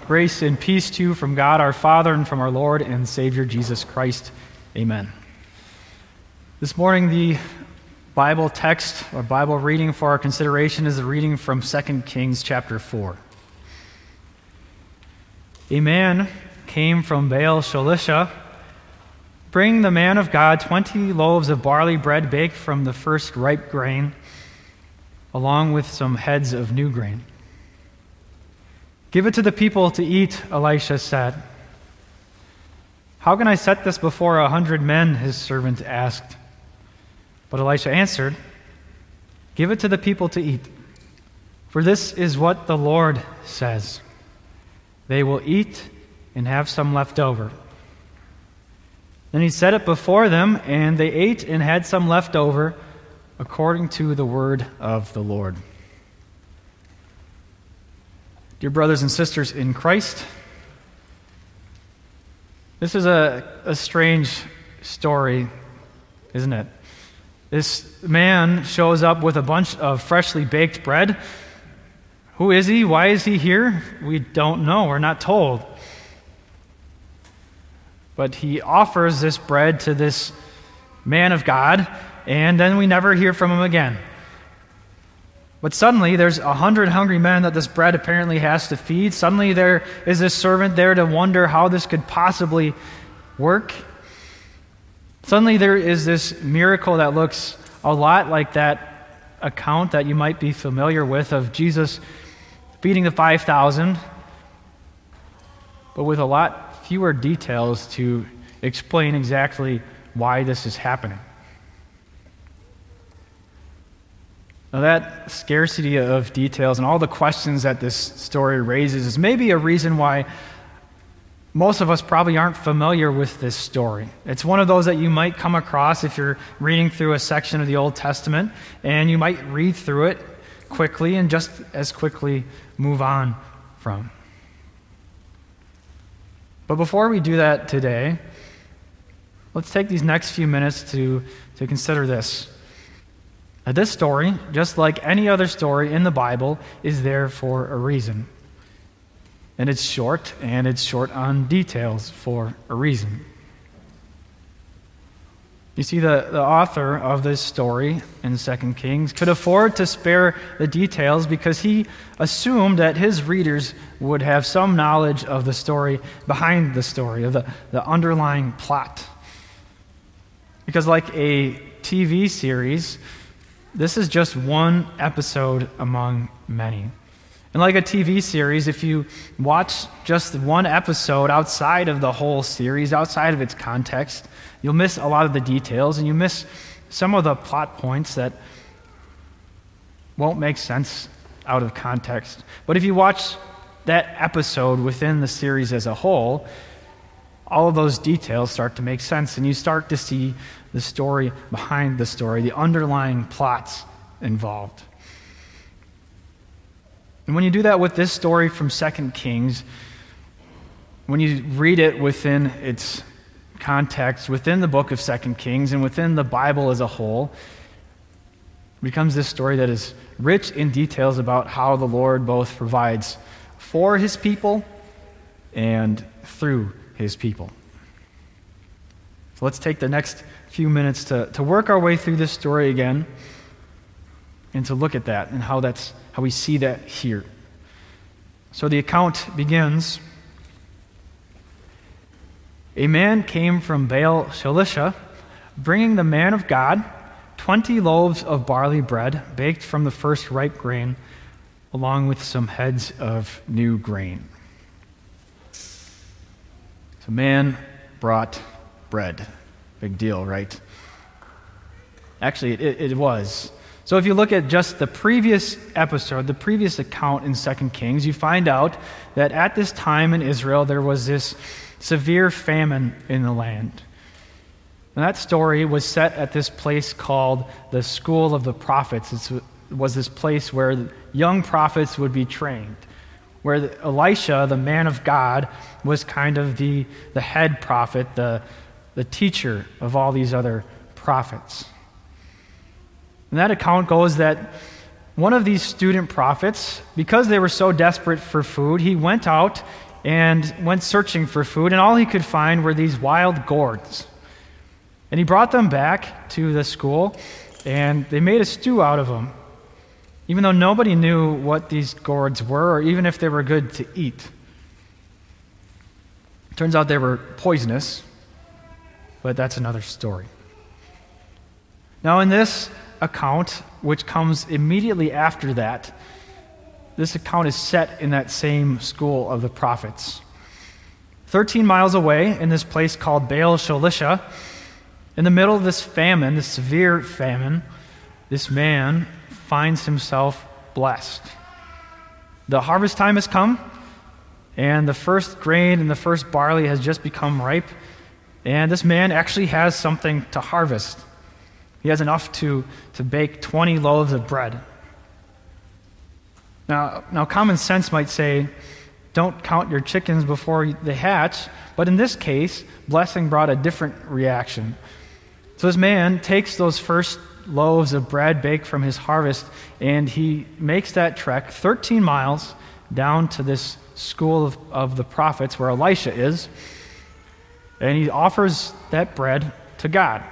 Grace and peace to you from God our Father and from our Lord and Savior Jesus Christ. Amen. This morning the Bible text or Bible reading for our consideration is a reading from 2 Kings chapter 4. A man came from Baal Shalisha, bringing the man of God 20 loaves of barley bread baked from the first ripe grain, along with some heads of new grain. "Give it to the people to eat," Elisha said. "How can I set this before 100 men?" his servant asked. But Elisha answered, "Give it to the people to eat. For this is what the Lord says. They will eat and have some left over." Then he set it before them, and they ate and had some left over, according to the word of the Lord. Dear brothers and sisters in Christ, this is a strange story, isn't it? This man shows up with a bunch of freshly baked bread. Who is he? Why is he here? We don't know. We're not told. But he offers this bread to this man of God, and then we never hear from him again. But suddenly, there's 100 hungry men that this bread apparently has to feed. Suddenly, there is this servant there to wonder how this could possibly work. Suddenly, there is this miracle that looks a lot like that account that you might be familiar with of Jesus feeding the 5,000, but with a lot fewer details to explain exactly why this is happening. Now, that scarcity of details and all the questions that this story raises is maybe a reason why most of us probably aren't familiar with this story. It's one of those that you might come across if you're reading through a section of the Old Testament, and you might read through it quickly and just as quickly move on from. But before we do that today, let's take these next few minutes to consider this. That this story, just like any other story in the Bible, is there for a reason. And it's short on details for a reason. You see, the author of this story in 2 Kings could afford to spare the details because he assumed that his readers would have some knowledge of the story behind the story, of the underlying plot. Because like a TV series, this is just one episode among many. And like a TV series, if you watch just one episode outside of the whole series, outside of its context, you'll miss a lot of the details and you miss some of the plot points that won't make sense out of context. But if you watch that episode within the series as a whole, all of those details start to make sense, and you start to see the story behind the story, the underlying plots involved. And when you do that with this story from 2 Kings, when you read it within its context, within the book of 2 Kings, and within the Bible as a whole, it becomes this story that is rich in details about how the Lord both provides for his people and through his people. So let's take the next few minutes to work our way through this story again and to look at that and how we see that here. So the account begins. A man came from Baal Shalisha, bringing the man of God 20 loaves of barley bread baked from the first ripe grain, along with some heads of new grain. So man brought bread. Big deal, right? Actually, it was. So if you look at just the previous episode, the previous account in 2 Kings, you find out that at this time in Israel, there was this severe famine in the land. And that story was set at this place called the School of the Prophets. It was this place where young prophets would be trained, where Elisha, the man of God, was kind of the head prophet, the teacher of all these other prophets. And that account goes that one of these student prophets, because they were so desperate for food, he went out and went searching for food, and all he could find were these wild gourds. And he brought them back to the school, and they made a stew out of them, even though nobody knew what these gourds were or even if they were good to eat. Turns out they were poisonous, but that's another story. Now, in this account, which comes immediately after that, this account is set in that same school of the prophets. 13 miles away, in this place called Baal Shalisha, in the middle of this famine, this severe famine, this man finds himself blessed. The harvest time has come, and the first grain and the first barley has just become ripe, and this man actually has something to harvest. He has enough to bake 20 loaves of bread. Now, common sense might say, don't count your chickens before they hatch, but in this case, blessing brought a different reaction. So this man takes those first loaves of bread baked from his harvest, and he makes that trek 13 miles down to this school of the prophets where Elisha is, and he offers that bread to God.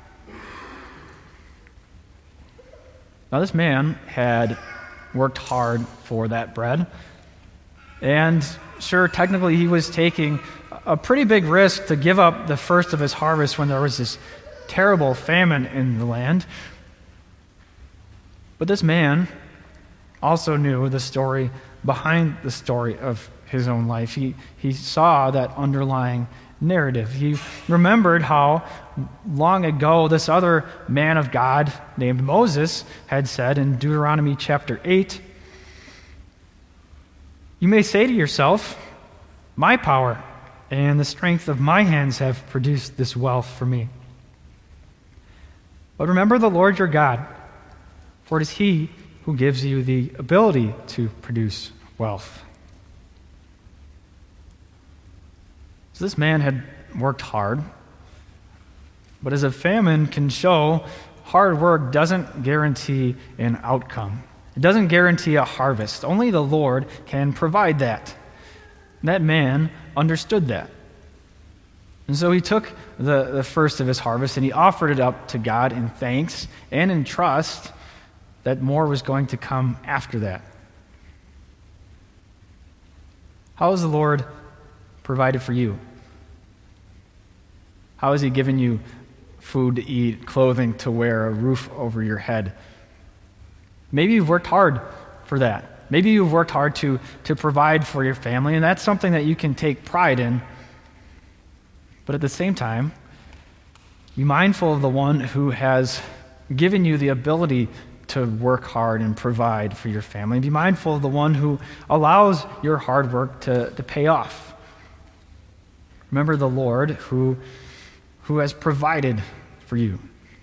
Now, this man had worked hard for that bread, and sure, technically he was taking a pretty big risk to give up the first of his harvest when there was this terrible famine in the land. But this man also knew the story behind the story of his own life. He saw that underlying narrative. He remembered how long ago this other man of God named Moses had said in Deuteronomy chapter 8, "You may say to yourself, 'My power and the strength of my hands have produced this wealth for me.' But remember the Lord your God, for it is He who gives you the ability to produce wealth." So this man had worked hard, but as a famine can show, hard work doesn't guarantee an outcome. It doesn't guarantee a harvest. Only the Lord can provide that. And that man understood that. And so he took the first of his harvest and he offered it up to God in thanks and in trust that more was going to come after that. How has the Lord provided for you? How has He given you food to eat, clothing to wear, a roof over your head? Maybe you've worked hard for that. Maybe you've worked hard to provide for your family, and that's something that you can take pride in. But at the same time, be mindful of the one who has given you the ability to work hard and provide for your family. Be mindful of the one who allows your hard work to pay off. Remember the Lord who has provided for you.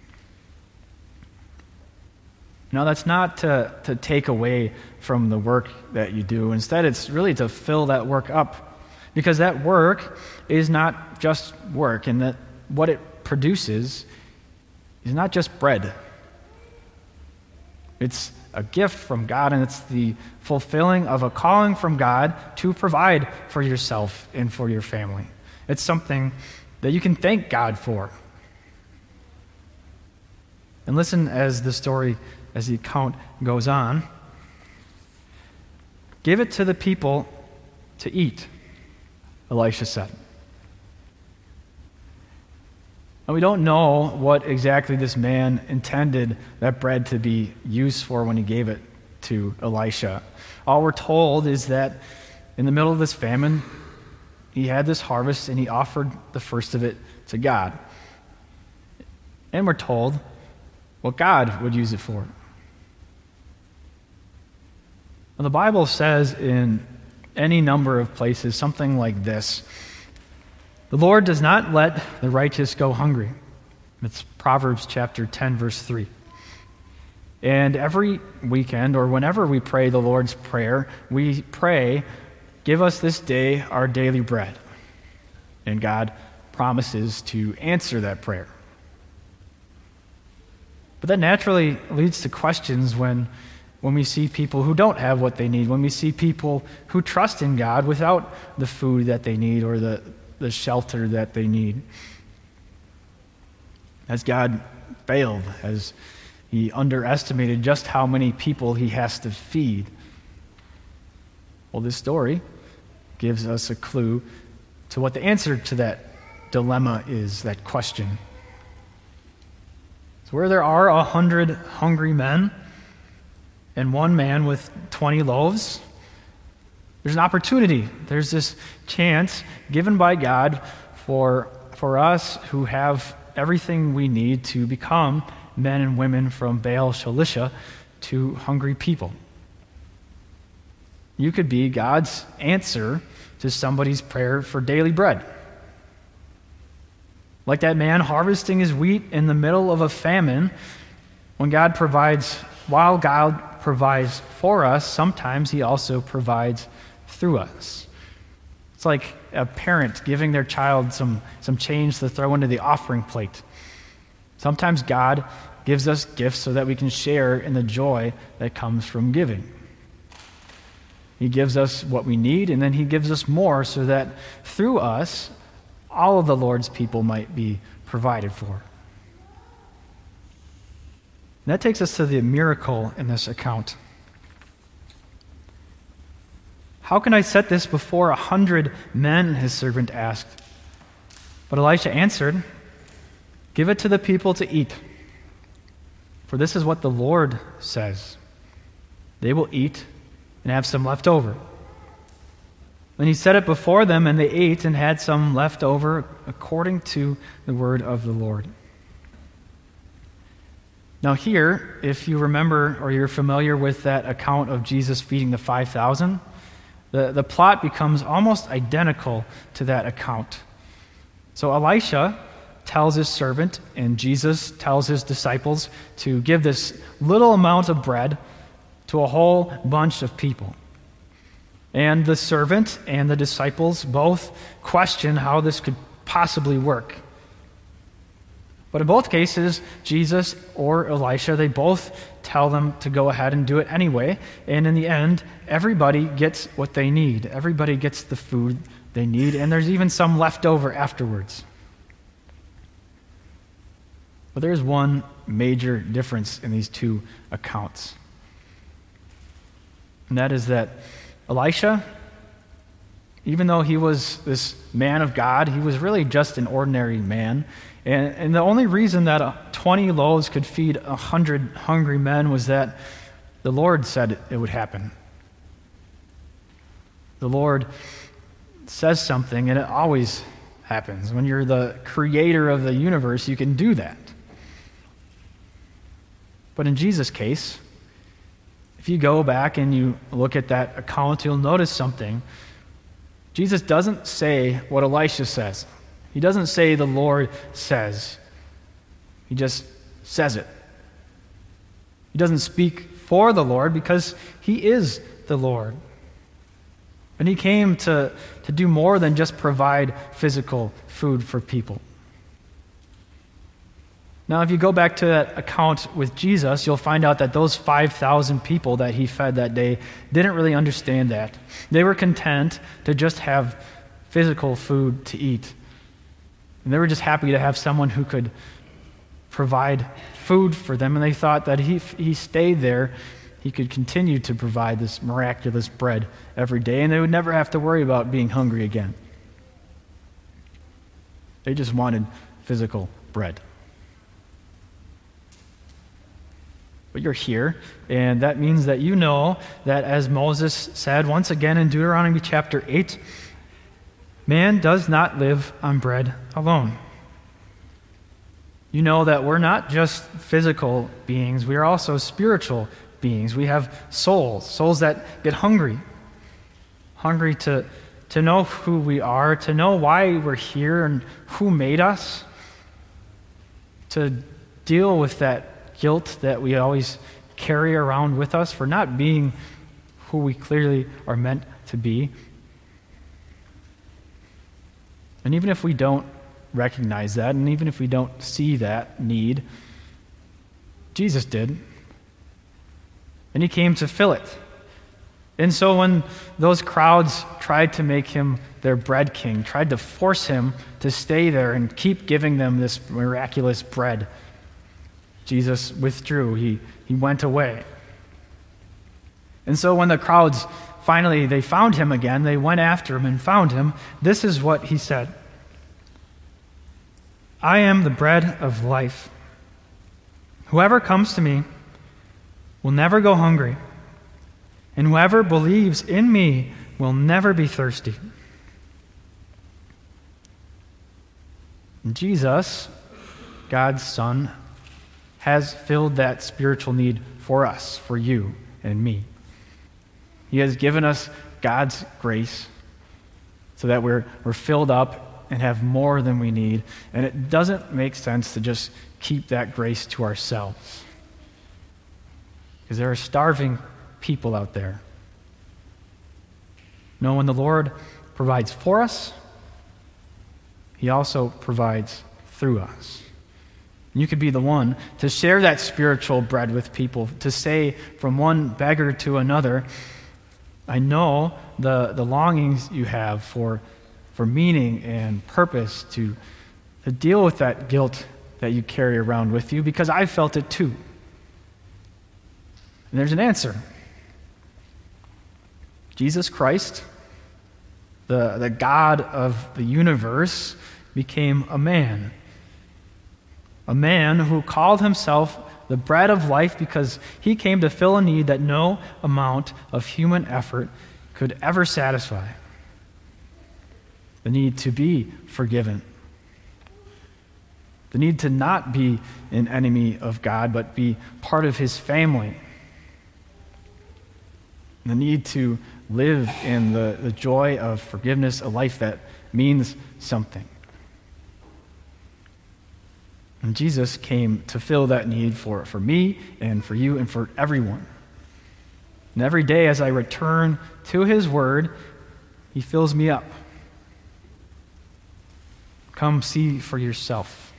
Now, that's not to take away from the work that you do. Instead, it's really to fill that work up. Because that work is not just work, and that what it produces is not just bread. It's a gift from God, and it's the fulfilling of a calling from God to provide for yourself and for your family. It's something that you can thank God for. And listen as the account goes on. "Give it to the people to eat," Elisha said. And we don't know what exactly this man intended that bread to be used for when he gave it to Elisha. All we're told is that in the middle of this famine, he had this harvest and he offered the first of it to God. And we're told what God would use it for. Well, the Bible says in any number of places something like this: "The Lord does not let the righteous go hungry." It's Proverbs chapter 10, verse 3. And every weekend, or whenever we pray the Lord's Prayer, we pray, "Give us this day our daily bread." And God promises to answer that prayer. But that naturally leads to questions when when we see people who don't have what they need, when we see people who trust in God without the food that they need or the shelter that they need. Has God failed? Has he underestimated just how many people he has to feed? Well, this story gives us a clue to what the answer to that dilemma is, that question. So where there are 100 hungry men and one man with 20 loaves, there's an opportunity. There's this chance given by God for us who have everything we need to become men and women from Baal Shalisha to hungry people. You could be God's answer to somebody's prayer for daily bread. Like that man harvesting his wheat in the middle of a famine, while God provides for us, sometimes he also provides through us. It's like a parent giving their child some change to throw into the offering plate. Sometimes God gives us gifts so that we can share in the joy that comes from giving. He gives us what we need, and then he gives us more so that through us, all of the Lord's people might be provided for. And that takes us to the miracle in this account. How can I set this before 100 men? His servant asked. But Elisha answered, give it to the people to eat. For this is what the Lord says. They will eat and have some left over. Then he set it before them, and they ate and had some left over according to the word of the Lord. Now here, if you remember or you're familiar with that account of Jesus feeding the 5,000, the plot becomes almost identical to that account. So Elisha tells his servant, and Jesus tells his disciples to give this little amount of bread to a whole bunch of people. And the servant and the disciples both question how this could possibly work. But in both cases, Jesus or Elisha, they both tell them to go ahead and do it anyway. And in the end, everybody gets what they need. Everybody gets the food they need, and there's even some left over afterwards. But there's one major difference in these two accounts. And that is that Elisha, even though he was this man of God, he was really just an ordinary man. And the only reason that 20 loaves could feed 100 hungry men was that the Lord said it would happen. The Lord says something, and it always happens. When you're the creator of the universe, you can do that. But in Jesus' case, if you go back and you look at that account, you'll notice something. Jesus doesn't say what Elisha says. He doesn't say the Lord says. He just says it. He doesn't speak for the Lord because he is the Lord. And he came to do more than just provide physical food for people. Now, if you go back to that account with Jesus, you'll find out that those 5,000 people that he fed that day didn't really understand that. They were content to just have physical food to eat. And they were just happy to have someone who could provide food for them, and they thought that if he stayed there, he could continue to provide this miraculous bread every day, and they would never have to worry about being hungry again. They just wanted physical bread. But you're here, and that means that you know that, as Moses said once again in Deuteronomy chapter 8, man does not live on bread alone. You know that we're not just physical beings, we are also spiritual beings. We have souls that get hungry to know who we are, to know why we're here and who made us, to deal with that guilt that we always carry around with us for not being who we clearly are meant to be. And even if we don't recognize that, and even if we don't see that need, Jesus did. and he came to fill it. And so when those crowds tried to make him their bread king, tried to force him to stay there and keep giving them this miraculous bread, Jesus withdrew. He went away. And so when the crowds finally, they found him again, they went after him and found him, this is what he said: "I am the bread of life. Whoever comes to me will never go hungry, and whoever believes in me will never be thirsty." And Jesus, God's Son, has filled that spiritual need for us, for you and me. He has given us God's grace so that we're filled up and have more than we need. And it doesn't make sense to just keep that grace to ourselves, because there are starving people out there. No, when the Lord provides for us, he also provides through us. You could be the one to share that spiritual bread with people, to say from one beggar to another, I know the longings you have for meaning and purpose, to deal with that guilt that you carry around with you, because I felt it too. And there's an answer. Jesus Christ, the God of the universe, became a man who called himself the bread of life because he came to fill a need that no amount of human effort could ever satisfy. The need to be forgiven. The need to not be an enemy of God, but be part of his family. The need to live in the joy of forgiveness, a life that means something. And Jesus came to fill that need for me and for you and for everyone. And every day as I return to his word, he fills me up. Come see for yourself.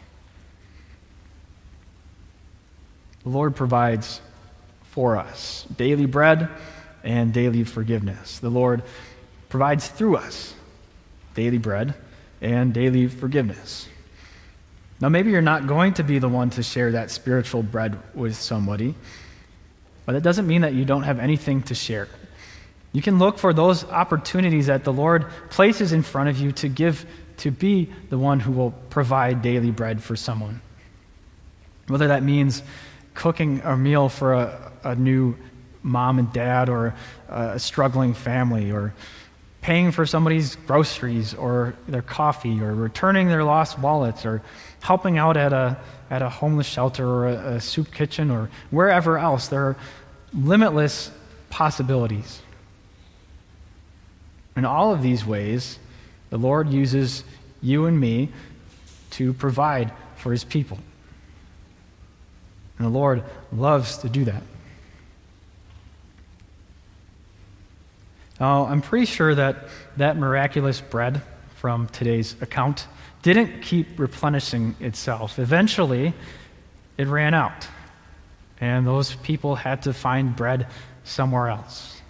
The Lord provides for us daily bread and daily forgiveness. The Lord provides through us daily bread and daily forgiveness. Now, maybe you're not going to be the one to share that spiritual bread with somebody, but that doesn't mean that you don't have anything to share. You can look for those opportunities that the Lord places in front of you to give, to be the one who will provide daily bread for someone. Whether that means cooking a meal for a new mom and dad, or a struggling family, or paying for somebody's groceries or their coffee, or returning their lost wallets, or helping out at a homeless shelter or a soup kitchen, or wherever else. There are limitless possibilities. In all of these ways, the Lord uses you and me to provide for his people. And the Lord loves to do that. Now, I'm pretty sure that miraculous bread from today's account didn't keep replenishing itself. Eventually, it ran out, and those people had to find bread somewhere else.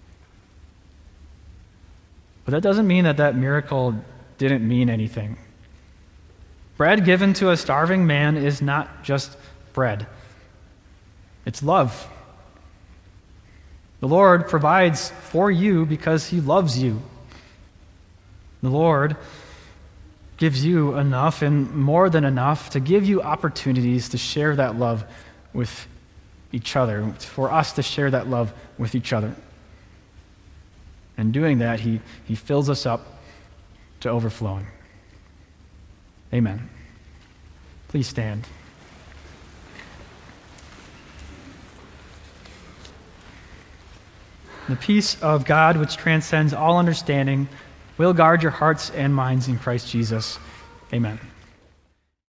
But that doesn't mean that miracle didn't mean anything. Bread given to a starving man is not just bread. It's love. The Lord provides for you because he loves you. The Lord gives you enough and more than enough to give you opportunities to share that love with each other, for us to share that love with each other. And doing that, he fills us up to overflowing. Amen. Please stand. The peace of God, which transcends all understanding, will guard your hearts and minds in Christ Jesus. Amen.